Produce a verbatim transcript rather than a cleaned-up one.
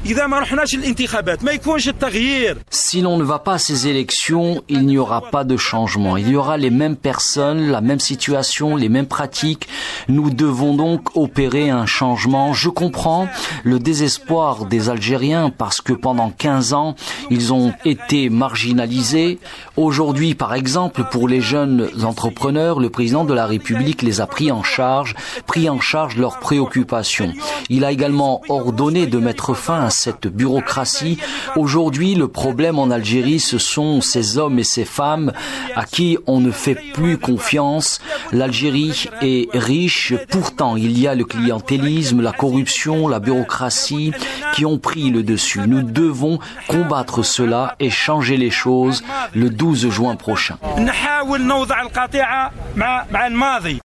Si l'on ne va pas à ces élections, il n'y aura pas de changement. Il y aura les mêmes personnes, la même situation, les mêmes pratiques. Nous devons donc opérer un changement. Je comprends le désespoir des Algériens parce que pendant quinze ans, ils ont été marginalisés. Aujourd'hui, par exemple, pour les jeunes entrepreneurs, le président de la République les a pris en charge, pris en charge leurs préoccupations. Il a également ordonné de mettre fin à cette bureaucratie. Aujourd'hui, le problème en Algérie, ce sont ces hommes et ces femmes à qui on ne fait plus confiance. L'Algérie est riche, pourtant il y a le clientélisme, la corruption, la bureaucratie qui ont pris le dessus. Nous devons combattre cela et changer les choses le douze juin prochain.